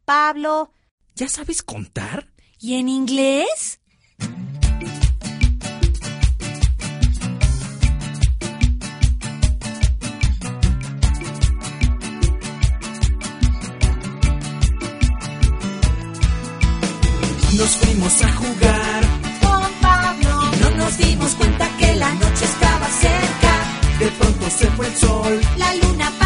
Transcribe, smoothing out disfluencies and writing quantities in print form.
Pablo. ¿Ya sabes contar? ¿Y en inglés? Nos fuimos a jugar Con Pablo. y no nos dimos cuenta que la noche estaba cerca. De pronto se fue el sol. La luna